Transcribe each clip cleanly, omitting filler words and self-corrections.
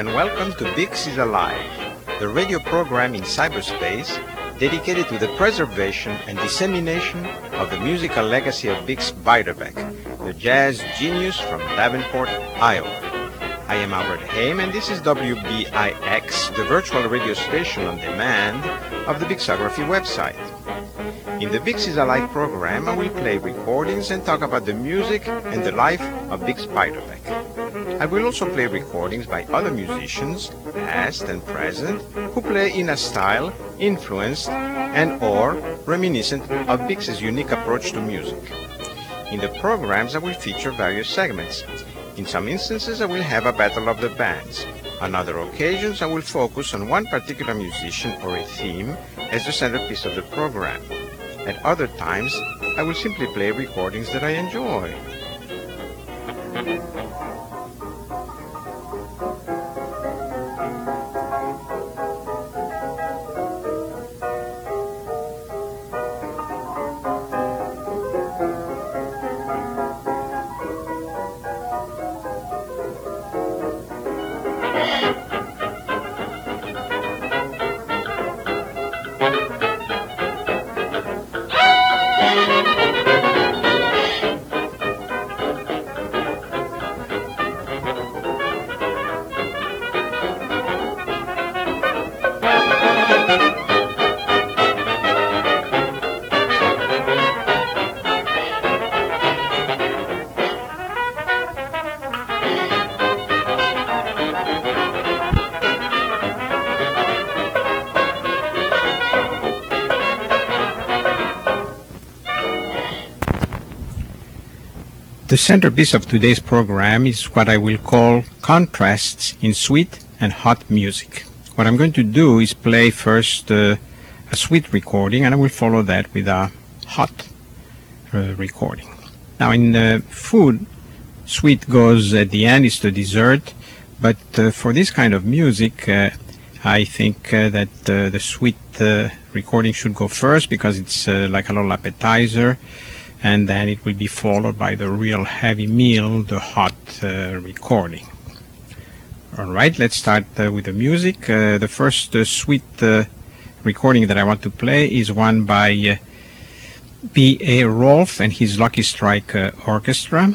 and welcome to Bix is Alive, the radio program in cyberspace dedicated to the preservation and dissemination of the musical legacy of Bix Beiderbecke, the jazz genius from Davenport, Iowa. I am Albert Haim, and this is WBIX, the virtual radio station on demand of the Bixography website. In the Bix is Alive program, I will play recordings and talk about the music and the life of Bix Beiderbecke. I will also play recordings by other musicians, past and present, who play in a style influenced and or reminiscent of Bix's unique approach to music. In the programs, I will feature various segments. In some instances, I will have a battle of the bands. On other occasions, I will focus on one particular musician or a theme as the centerpiece of the program. At other times, I will simply play recordings that I enjoy. The centerpiece of today's program is what I will call contrasts in sweet and hot music. What I'm going to do is play first a sweet recording, and I will follow that with a hot recording. Now in food, sweet goes at the end, it's the dessert, but for this kind of music, I think that the sweet recording should go first because it's like a little appetizer, and then it will be followed by the real heavy meal, the hot recording. All right, let's start with the music. The first sweet recording that I want to play is one by B.A. Rolfe and his Lucky Strike Orchestra.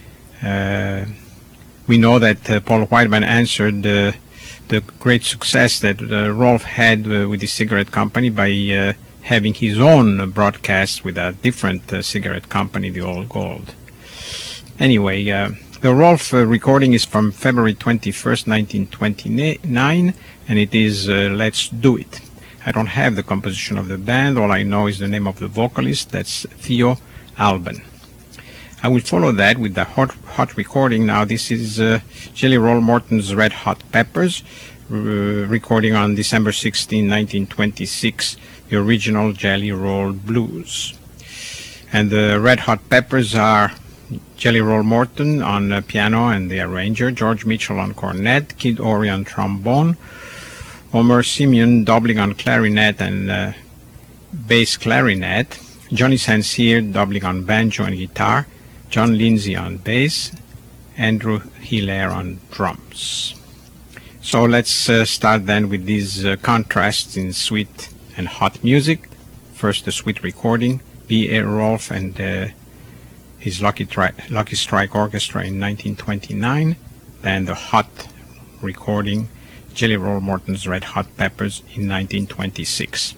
We know that Paul Whiteman answered the great success that Rolfe had with his cigarette company by having his own broadcast with a different cigarette company, the Old Gold. Anyway, the Rolfe recording is from February 21st, 1929, and it is Let's Do It. I don't have the composition of the band. All I know is the name of the vocalist. That's Theo Alban. I will follow that with the hot recording. Now, this is Jelly Roll Morton's Red Hot Peppers, recording on December 16, 1926, the original Jelly Roll Blues. And the Red Hot Peppers are Jelly Roll Morton on piano and the arranger, George Mitchell on cornet, Kid Ory on trombone, Homer Simeon doubling on clarinet and bass clarinet, Johnny St. Cyr doubling on banjo and guitar, John Lindsay on bass, Andrew Hilaire on drums. So let's start then with these contrasts in sweet and hot music. First, the sweet recording, B.A. Rolfe and his Lucky Strike Orchestra in 1929. Then the hot recording, Jelly Roll Morton's Red Hot Peppers in 1926.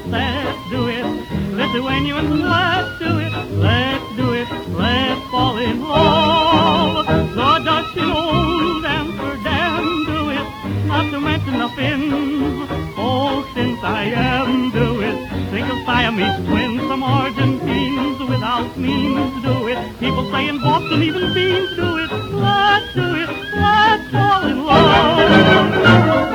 let's do it. Lithuanians, let's do it, let's do it, let's fall in love. The Dutch in old Amsterdam do it, not to mention the Finns. Oh, since I am do it, think of Siamese twins, some Argentines without means do it. People say in Boston even beans do it, let's do it, let's fall in love.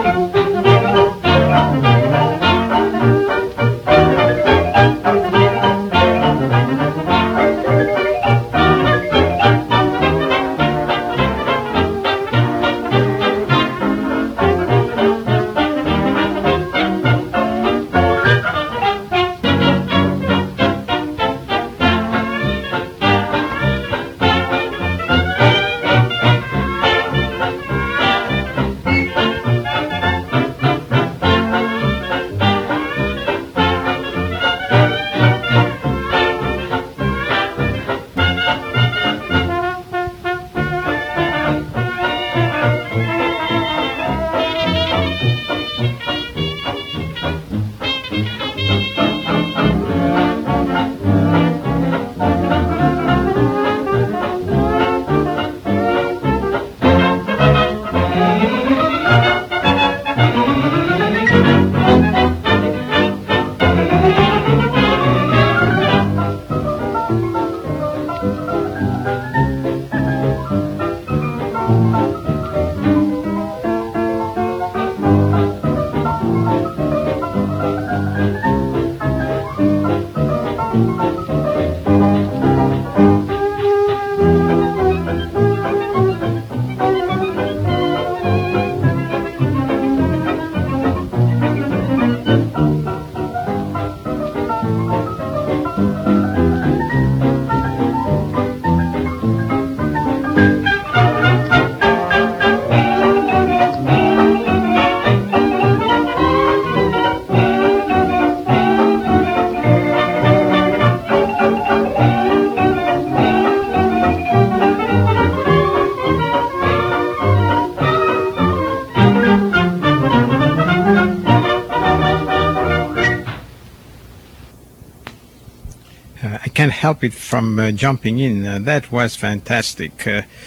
I can't help it from jumping in. That was fantastic.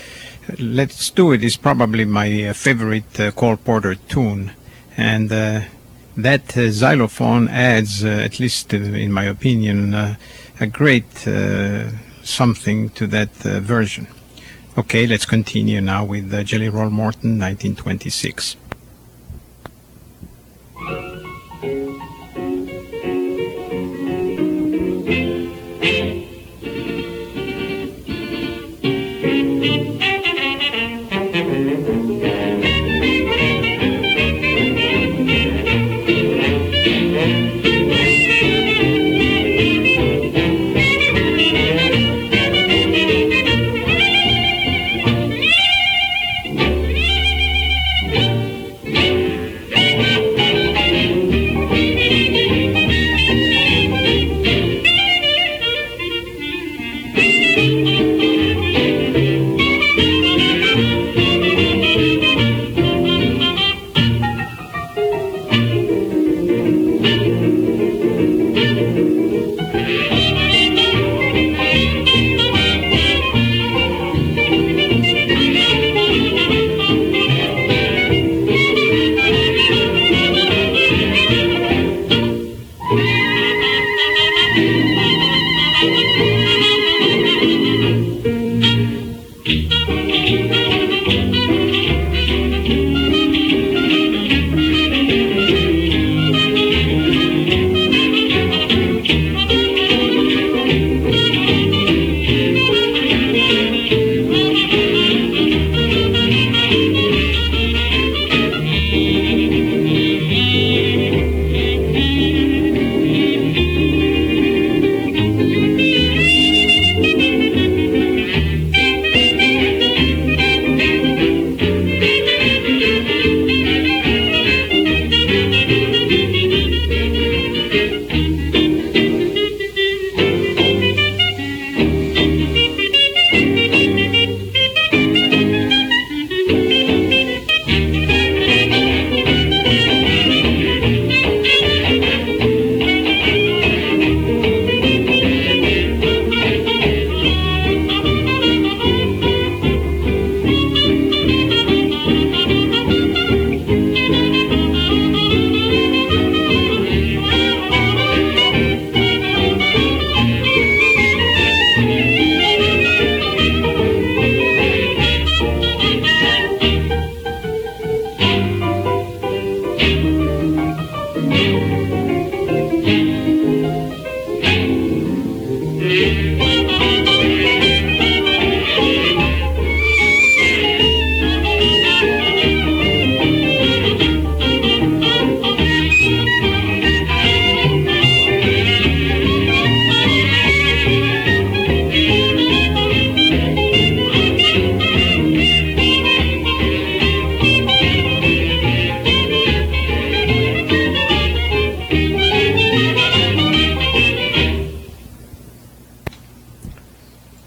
Let's Do It is probably my favorite Cole Porter tune. And that xylophone adds, at least in my opinion, a great something to that version. Okay, let's continue now with Jelly Roll Morton, 1926.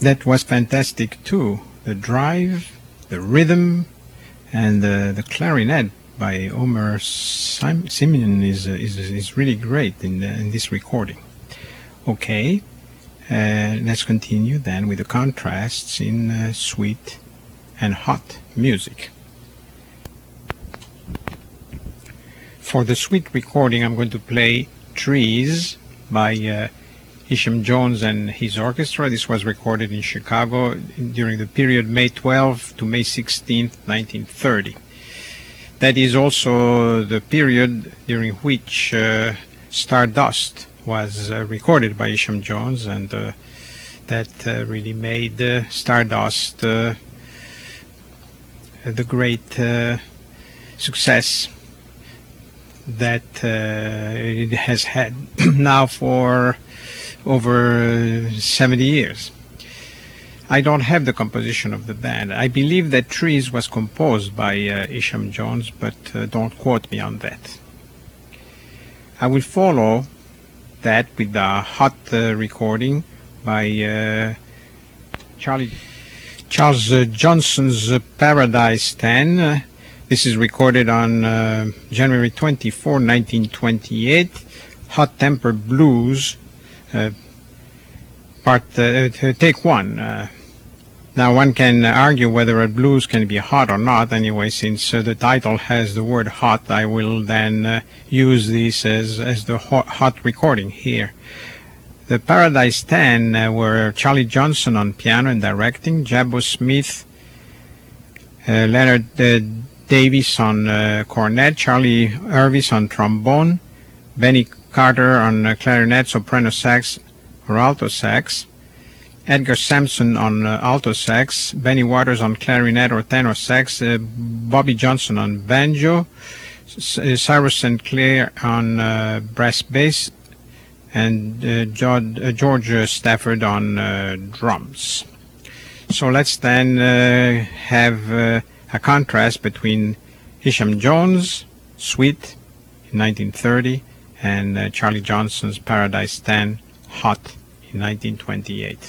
that was fantastic too. The drive, the rhythm, and the clarinet by Omer Simeon is really great in this recording. Okay, let's continue then with the contrasts in sweet and hot music. For the sweet recording, I'm going to play Trees by Isham Jones and his orchestra. This was recorded in Chicago during the period May 12 to May 16, 1930. That is also the period during which Stardust was recorded by Isham Jones, and that really made Stardust the great success that it has had now for over 70 years. I don't have the composition of the band. I believe that Trees was composed by Isham Jones, but don't quote me on that. I will follow that with the hot recording by Charles Johnson's Paradise 10. This is recorded on January 24, 1928. Hot Temper Blues, take one. Now one can argue whether a blues can be hot or not. Anyway, since the title has the word hot, I will then use this as the hot recording here. The Paradise 10 were Charlie Johnson on piano and directing, Jabbo Smith, Leonard Davis on cornet, Charlie Irvis on trombone, Benny Carter on clarinet, soprano sax or alto sax, Edgar Sampson on alto sax, Benny Waters on clarinet or tenor sax, Bobby Johnson on banjo, Cyrus St. Clair on brass bass, and George Stafford on drums. So let's then have a contrast between Isham Jones' Sweet in 1930 and Charlie Johnson's Paradise 10 Hot in 1928.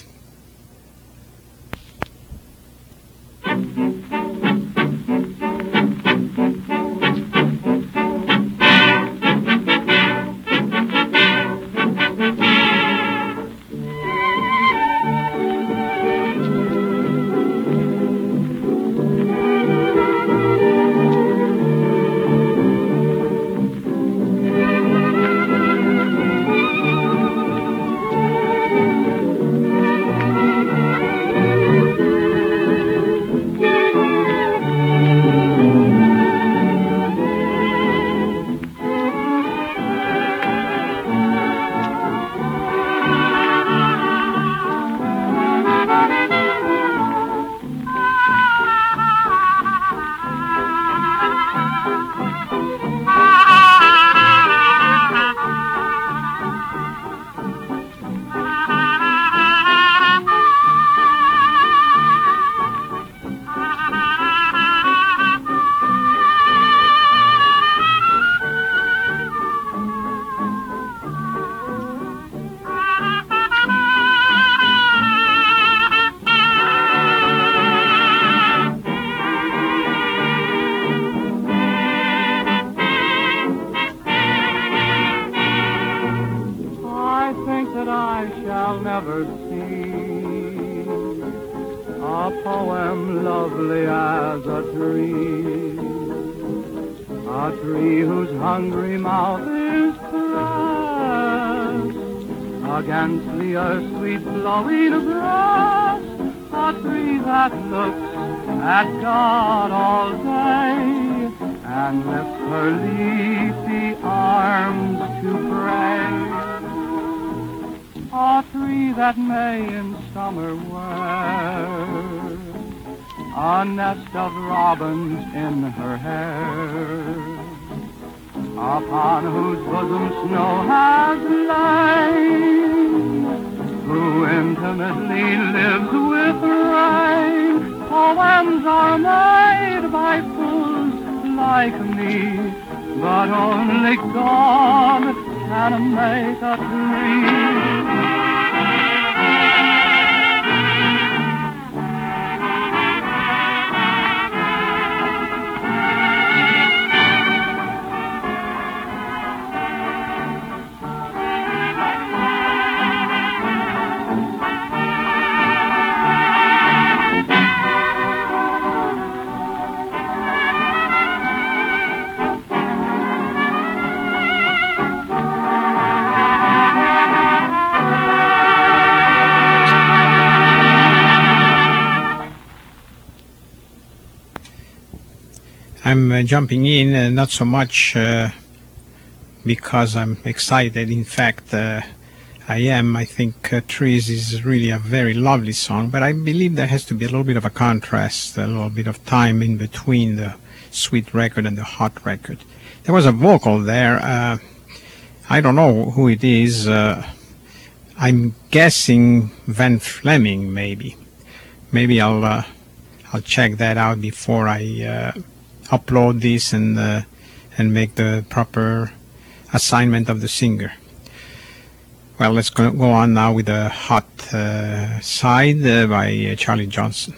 I'm jumping in, not so much because I'm excited. In fact, I think Trees is really a very lovely song, but I believe there has to be a little bit of a contrast, a little bit of time in between the Sweet record and the Hot record. There was a vocal there. I don't know who it is. I'm guessing Van Fleming, maybe. Maybe I'll check that out before I upload this and make the proper assignment of the singer. Well, let's go on now with the Hot side by Charlie Johnson.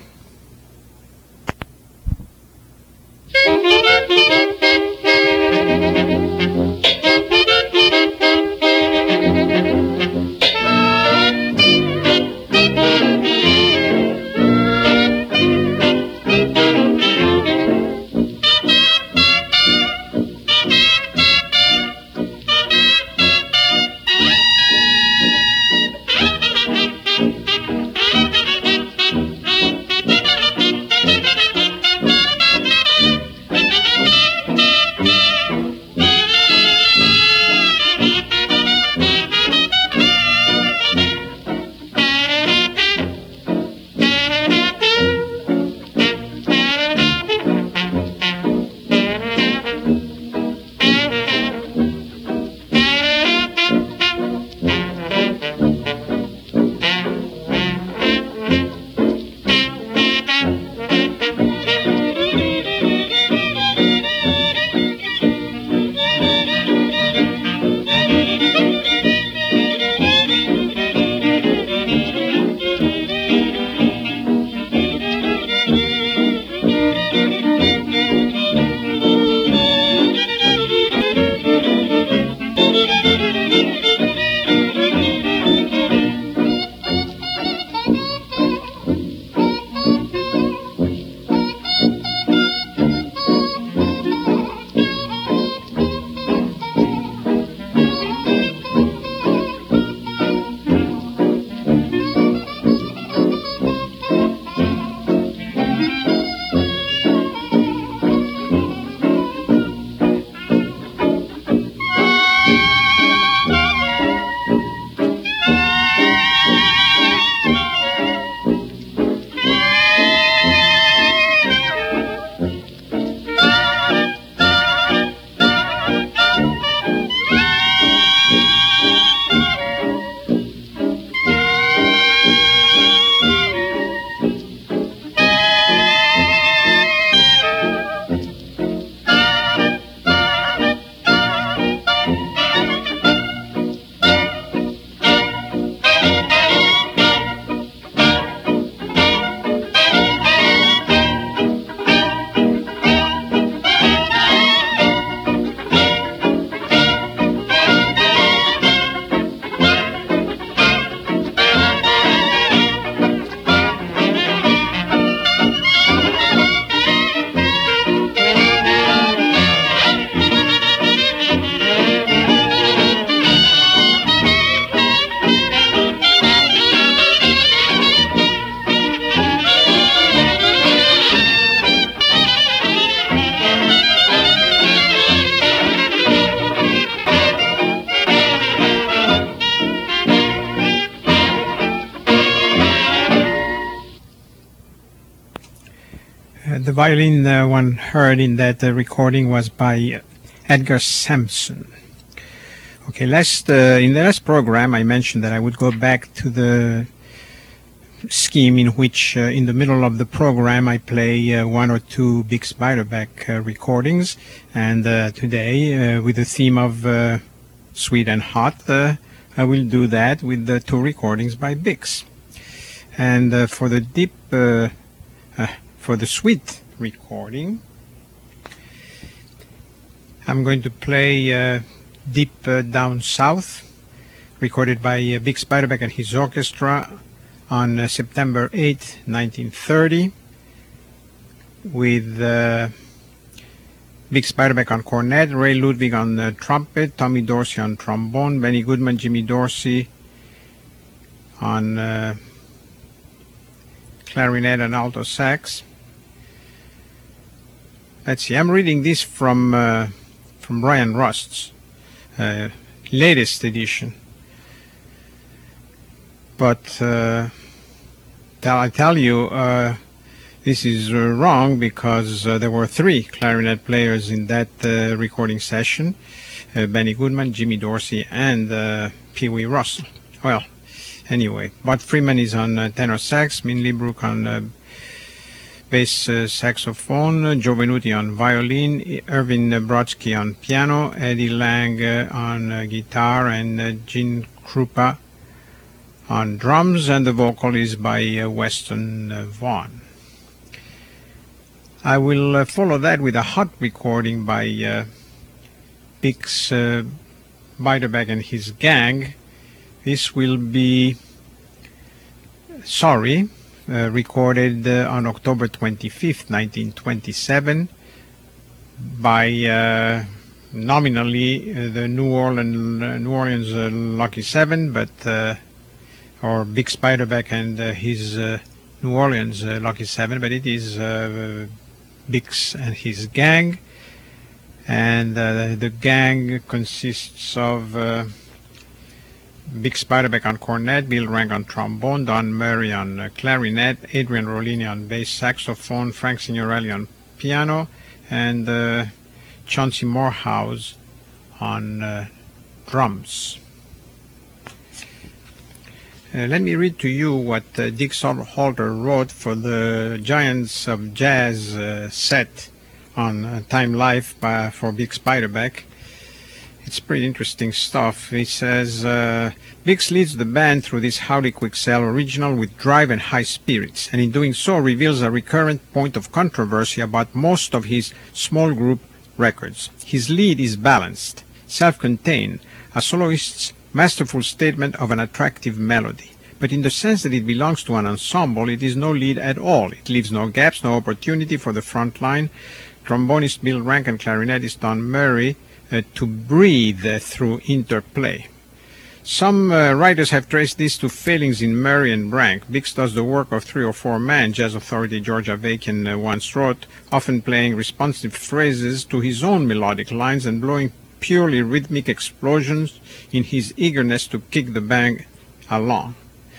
The violin one heard in that recording was by Edgar Sampson. Okay, in the last program I mentioned that I would go back to the scheme in which in the middle of the program I play one or two Bix Beiderbecke recordings, and today with the theme of Sweet and Hot I will do that with the two recordings by Bix. And for the Sweet recording I'm going to play Deep Down South, recorded by Bix Beiderbecke and his orchestra on September 8, 1930, with Bix Beiderbecke on cornet, Ray Ludwig on trumpet, Tommy Dorsey on trombone, Benny Goodman, Jimmy Dorsey on clarinet and alto sax, let's see. I'm reading this from Brian Rust's latest edition. But I tell you, this is wrong because there were 3 clarinet players in that recording session: Benny Goodman, Jimmy Dorsey, and Pee Wee Russell. Well, anyway, Bud Freeman is on tenor sax, Min Liebruck on bass saxophone, Joe Venuti on violin, Irvin Brodsky on piano, Eddie Lang on guitar, and Gene Krupa on drums, and the vocal is by Weston Vaughn. I will follow that with a hot recording by Bix Beiderbecke and his gang. This will be Sorry, recorded on October 25th, 1927 by nominally the New Orleans Lucky Seven, but or Bix Beiderbecke and his New Orleans Lucky Seven, but it is Bix and his gang, and the gang consists of Bix Beiderbecke on cornet, Bill Rank on trombone, Don Murray on clarinet, Adrian Rollini on bass saxophone, Frank Signorelli on piano, and Chauncey Morehouse on drums. Let me read to you what Dick Halter wrote for the Giants of Jazz set on Time Life for Bix Beiderbecke. It's pretty interesting stuff. He says, Bix leads the band through this Howdy Quixell original with drive and high spirits, and in doing so reveals a recurrent point of controversy about most of his small group records. His lead is balanced, self-contained, a soloist's masterful statement of an attractive melody. But in the sense that it belongs to an ensemble, it is no lead at all. It leaves no gaps, no opportunity for the front line, trombonist Bill Rank and clarinetist Don Murray to breathe through interplay. Some writers have traced this to failings in Murray and Rank. Bix does the work of 3 or 4 men, jazz authority George Avakian once wrote, often playing responsive phrases to his own melodic lines and blowing purely rhythmic explosions in his eagerness to kick the band along.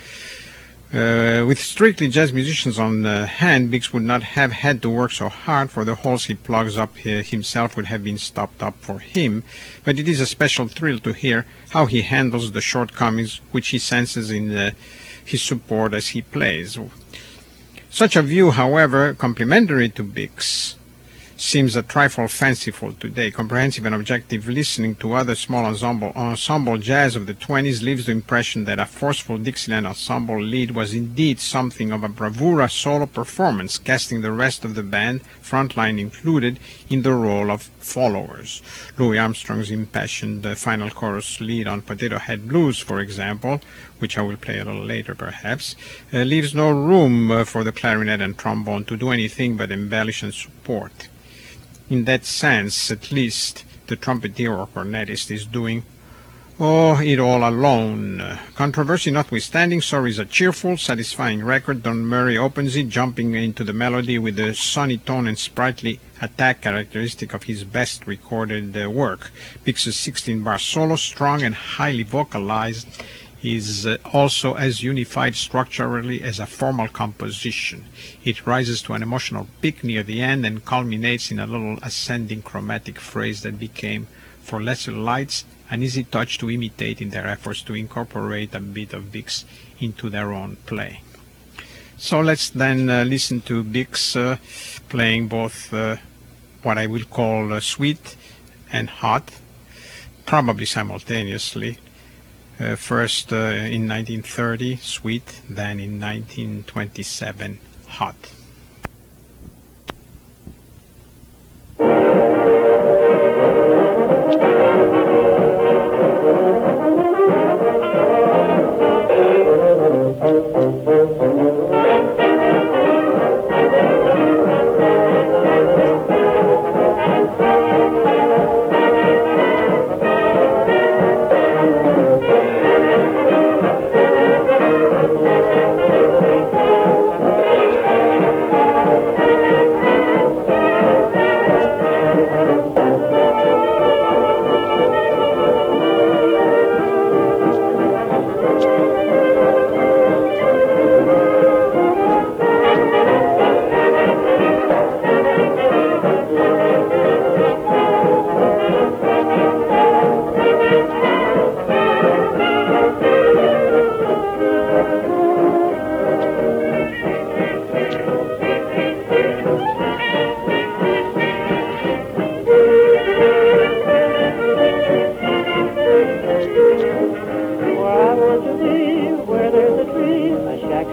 With strictly jazz musicians on hand, Bix would not have had to work so hard, for the holes he plugs up himself would have been stopped up for him, but it is a special thrill to hear how he handles the shortcomings which he senses in his support as he plays. Such a view, however, complementary to Bix, seems a trifle fanciful today. Comprehensive and objective listening to other small ensemble jazz of the 20s leaves the impression that a forceful Dixieland ensemble lead was indeed something of a bravura solo performance, casting the rest of the band, frontline included, in the role of followers. Louis Armstrong's impassioned final chorus lead on Potato Head Blues, for example, which I will play a little later perhaps, leaves no room for the clarinet and trombone to do anything but embellish and support. In that sense, at least, the trumpeter or cornetist is doing it all alone. Controversy notwithstanding, Sorry is a cheerful, satisfying record. Don Murray opens it, jumping into the melody with the sunny tone and sprightly attack characteristic of his best recorded work. Bix's 16-bar solo, strong and highly vocalized, is also as unified structurally as a formal composition. It rises to an emotional peak near the end and culminates in a little ascending chromatic phrase that became, for lesser lights, an easy touch to imitate in their efforts to incorporate a bit of Bix into their own play. So let's then listen to Bix playing both what I will call sweet and hot, probably simultaneously. First in 1930, sweet, then in 1927, hot.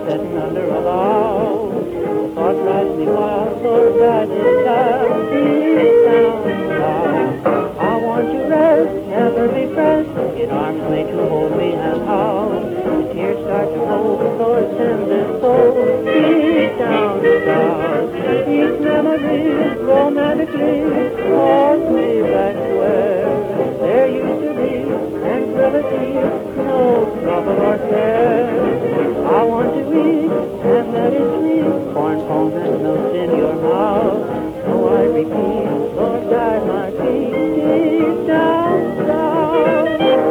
sitting under a log. The thought drives me wild, so it drives me down, deep down. I want to rest, never be pressed, get arms made to hold me and how. The tears start to roll, so it sends this soul deep down. Each memory romantically calls me back to where there used to be tranquility, no trouble or care. I want to eat and let it sleep, corn pone and milk in your mouth. So I repeat, Lord, guide my feet deep down south.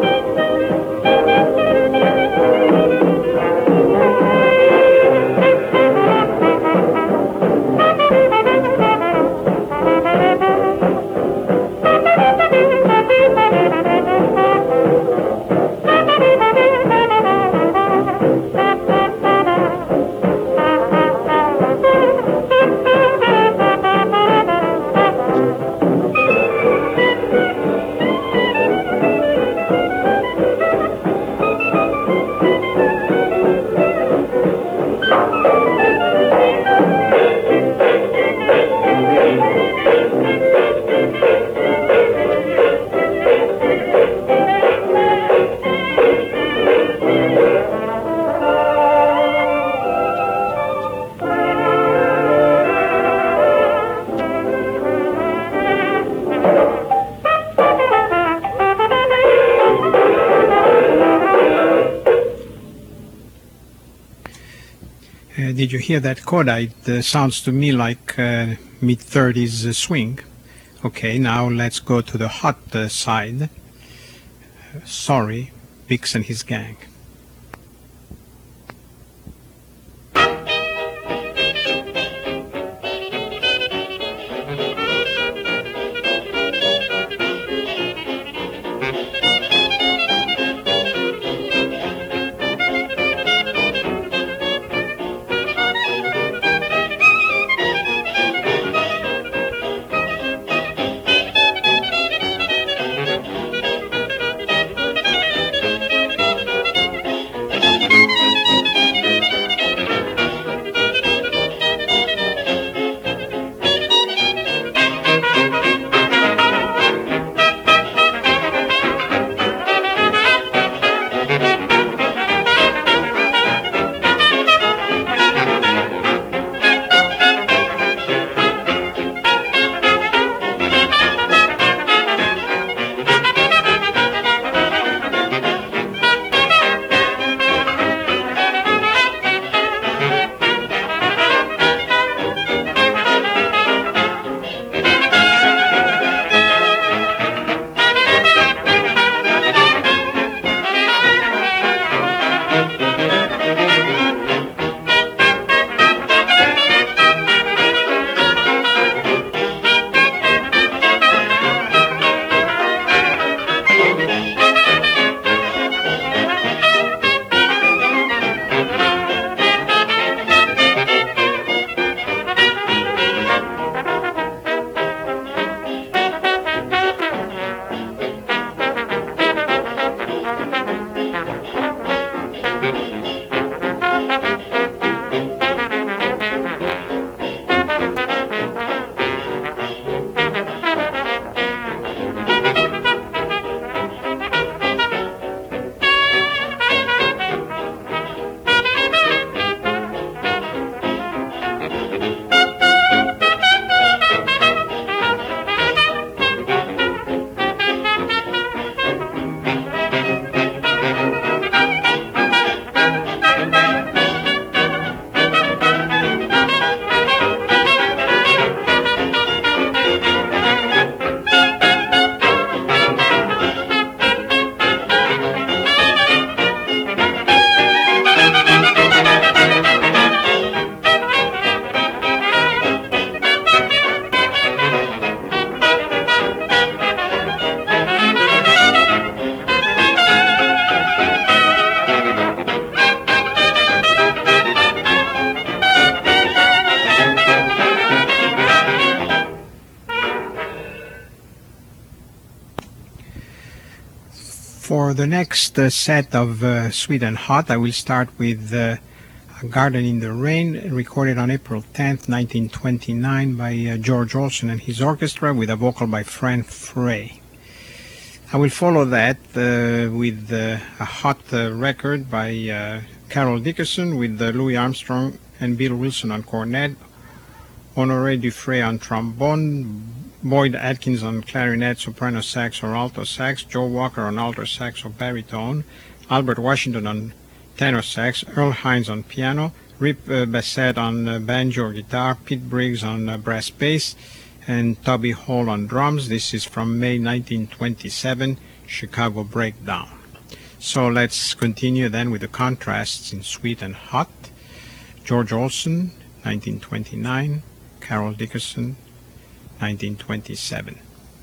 Did you hear that coda? It sounds to me like mid-30s swing. Okay, now let's go to the hot side. Sorry, Bix and his gang. For the next set of Sweet and Hot, I will start with A Garden in the Rain, recorded on April 10th, 1929 by George Olsen and his orchestra with a vocal by Fran Frey. I will follow that with a hot record by Carol Dickerson with Louis Armstrong and Bill Wilson on cornet, Honoré Dufresne on trombone, Boyd Atkins on clarinet, soprano sax or alto sax, Joe Walker on alto sax or baritone, Albert Washington on tenor sax, Earl Hines on piano, Rip Bassett on banjo or guitar, Pete Briggs on brass bass, and Toby Hall on drums. This is from May 1927, Chicago Breakdown. So let's continue then with the contrasts in sweet and hot. George Olsen, 1929, Carol Dickerson, 1927.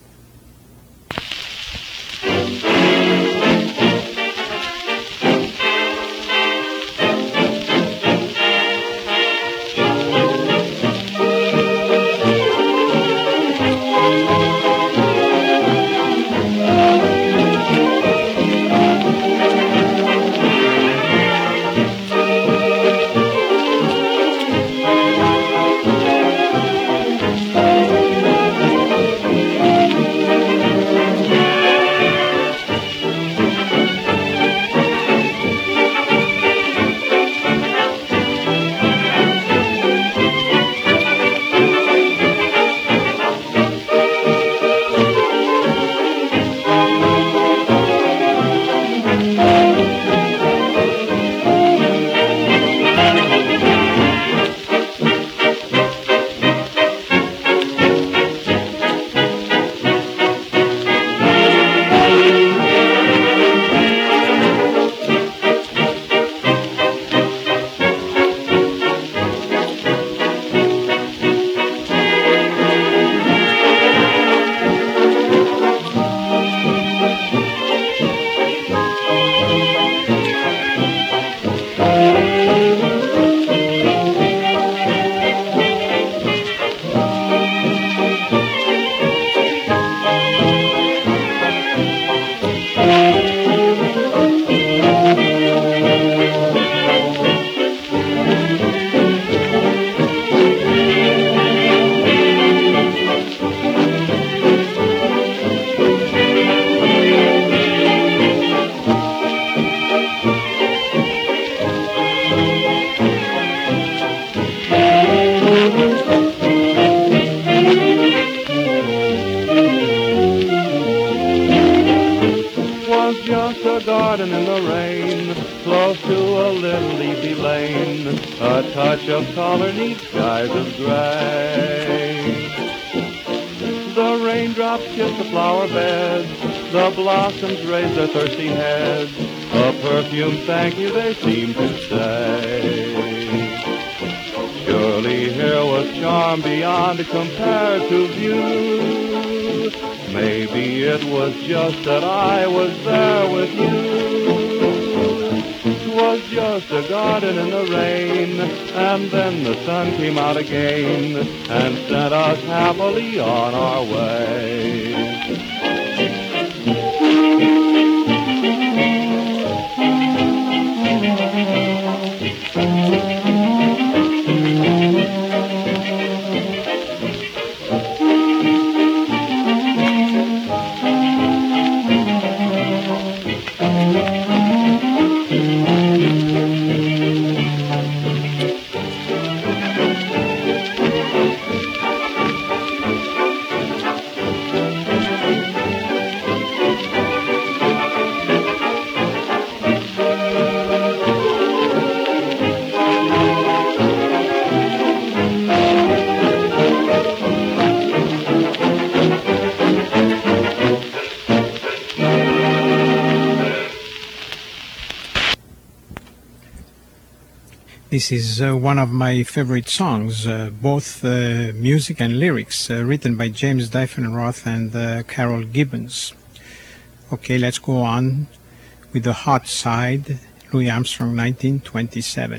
Raise their thirsty heads, a perfume thank you they seem to say. Surely here was charm beyond compare to view. Maybe it was just that I was there with you. 'Twas just a garden in the rain, and then the sun came out again and sent us happily on our way. This is one of my favorite songs, both music and lyrics, written by James Dyfnroth and Carol Gibbons. Okay, let's go on with the hot side, Louis Armstrong, 1927.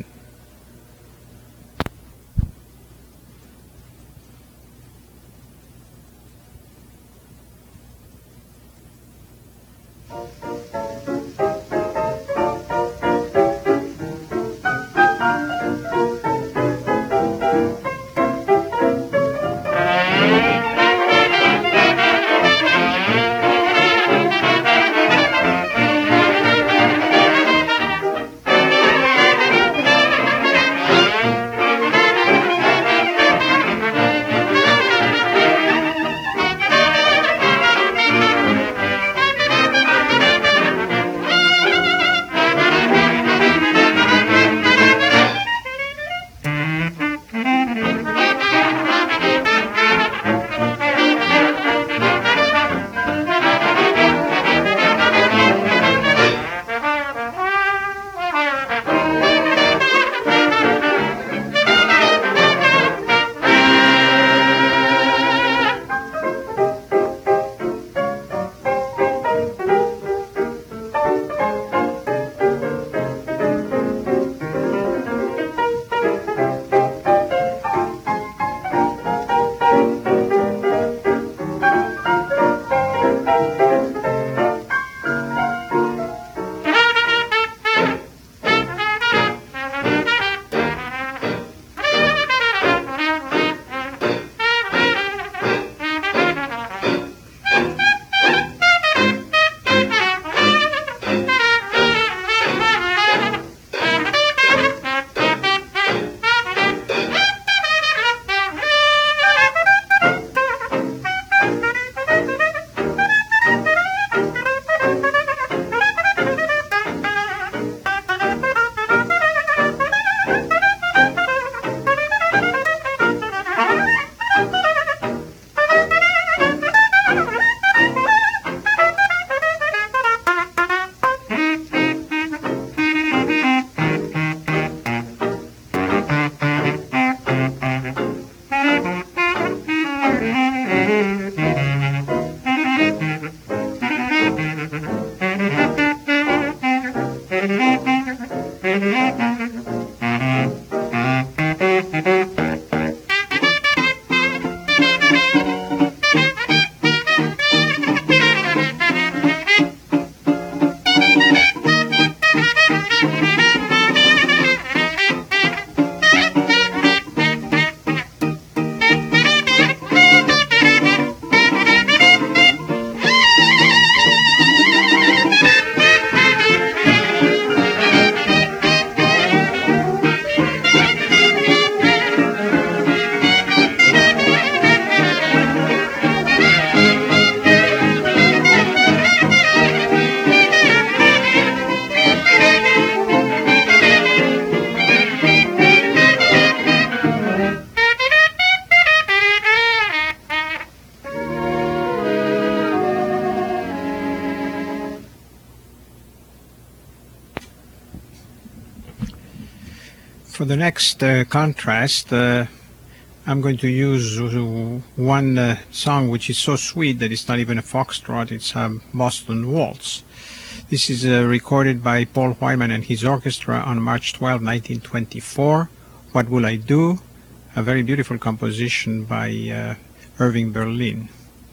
For the next contrast, I'm going to use one song which is so sweet that it's not even a foxtrot, it's a Boston Waltz. This is recorded by Paul Whiteman and his orchestra on March 12, 1924. What Will I Do? A very beautiful composition by Irving Berlin.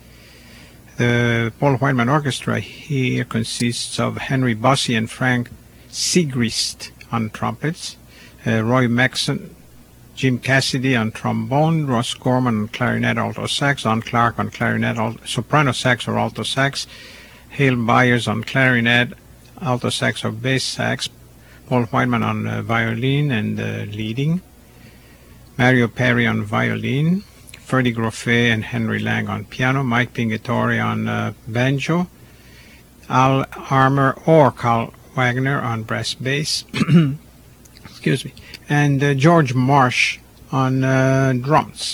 The Paul Whiteman Orchestra here consists of Henry Bossy and Frank Sigrist on trumpets, Roy Maxon, Jim Cassidy on trombone, Ross Gorman on clarinet, alto sax, Don Clark on clarinet, soprano sax or alto sax, Hale Byers on clarinet, alto sax or bass sax, Paul Whiteman on violin and leading, Mario Perry on violin, Freddie Groffet and Henry Lang on piano, Mike Pingatore on banjo, Al Armour or Carl Wagner on brass bass, excuse me, and George Marsh on drums.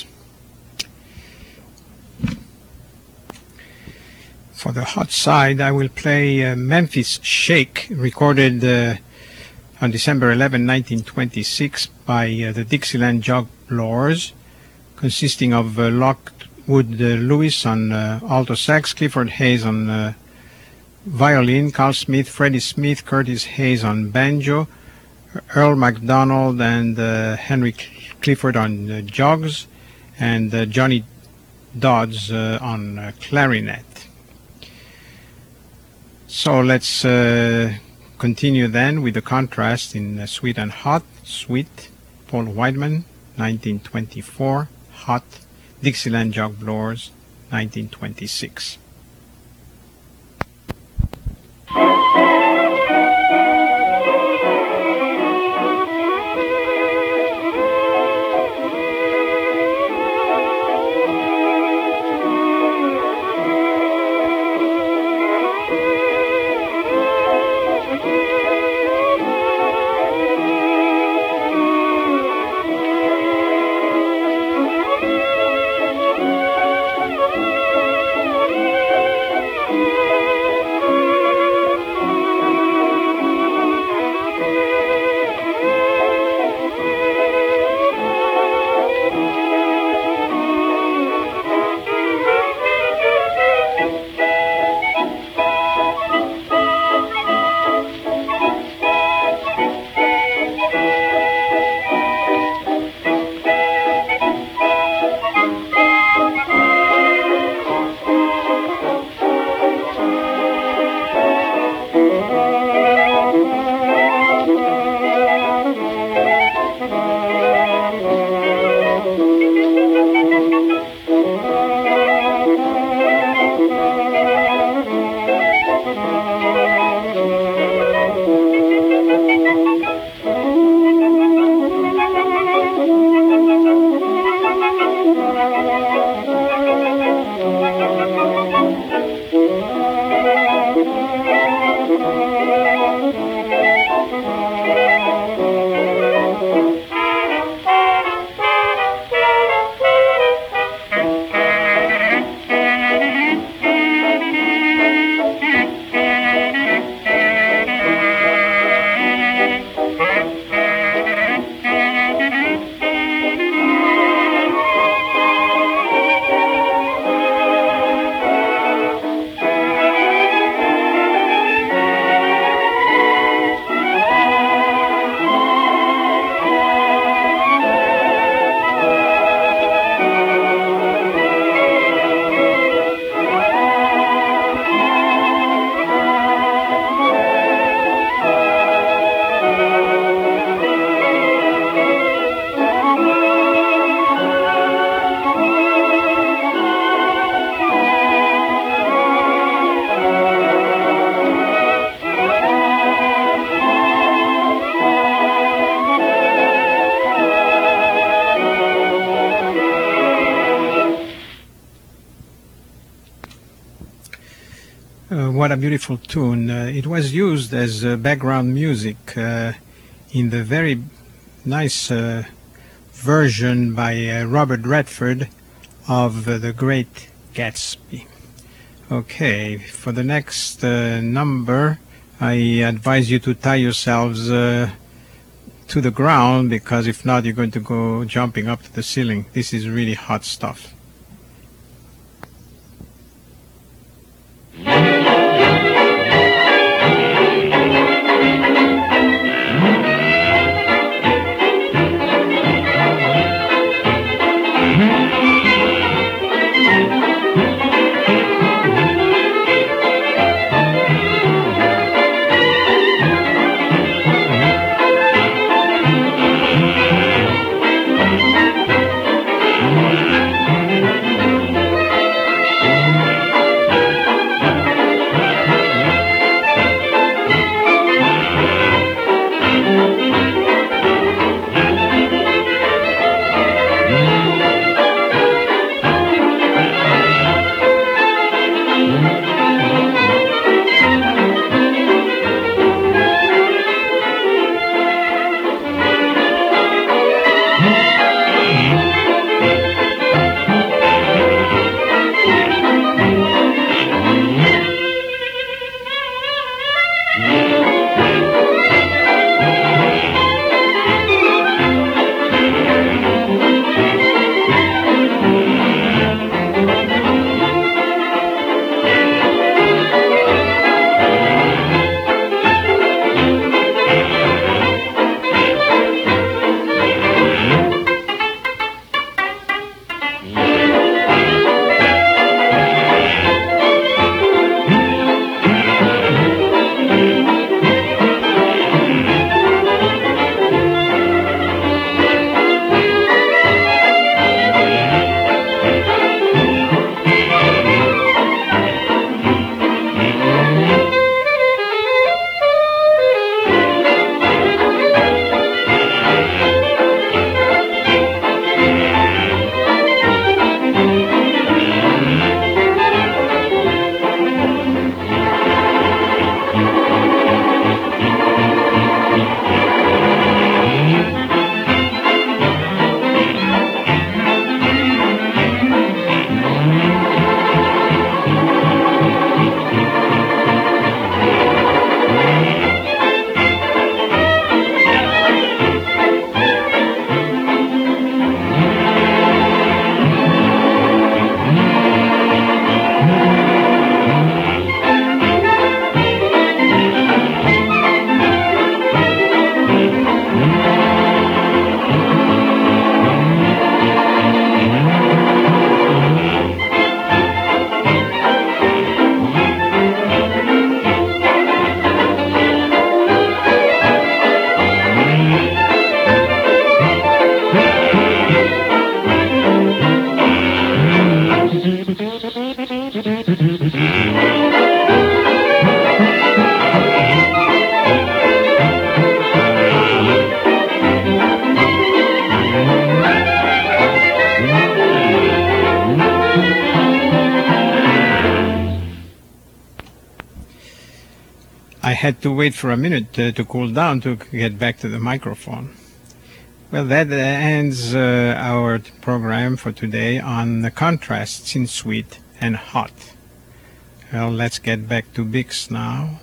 For the hot side, I will play Memphis Shake, recorded on December 11, 1926 by the Dixieland Jug Blowers, consisting of Lockwood Lewis on alto sax, Clifford Hayes on violin, Carl Smith, Freddie Smith, Curtis Hayes on banjo, Earl MacDonald and Henry Clifford on jugs, and Johnny Dodds on clarinet. So let's continue then with the contrast in Sweet and Hot. Sweet, Paul Whiteman, 1924. Hot, Dixieland Jug Blowers, 1926. what a beautiful tune. It was used as background music in the very nice version by Robert Redford of The Great Gatsby. Okay, for the next number, I advise you to tie yourselves to the ground, because if not, you're going to go jumping up to the ceiling. This is really hot stuff. I had to wait for a minute to cool down to get back to the microphone. Well, that ends our program for today on the contrasts in sweet and hot. Well, let's get back to Bix now.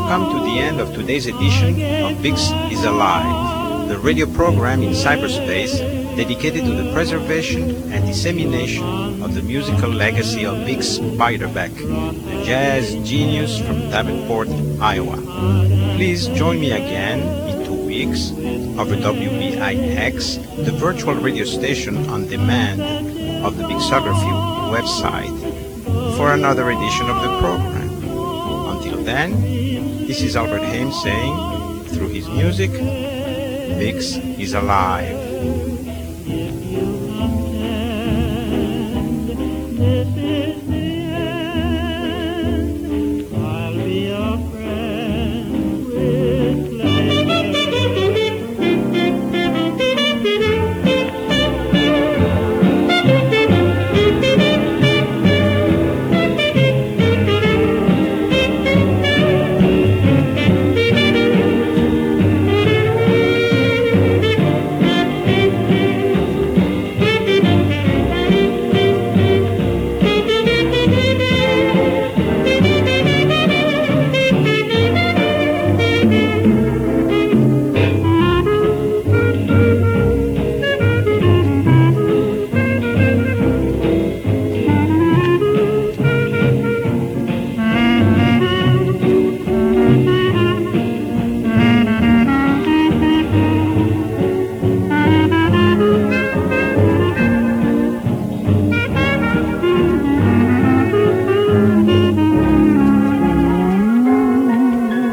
come to the end of today's edition of Bix is Alive, the radio program in cyberspace dedicated to the preservation and dissemination of the musical legacy of Bix Beiderbecke, the jazz genius from Davenport, Iowa. Please join me again in 2 weeks over WBIX, the virtual radio station on demand of the Bixography website, for another edition of the program. Until then, this is Albert Haim saying, through his music, Bix is alive.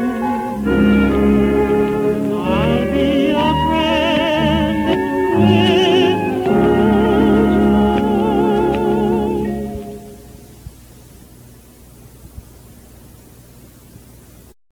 I'll be your friend.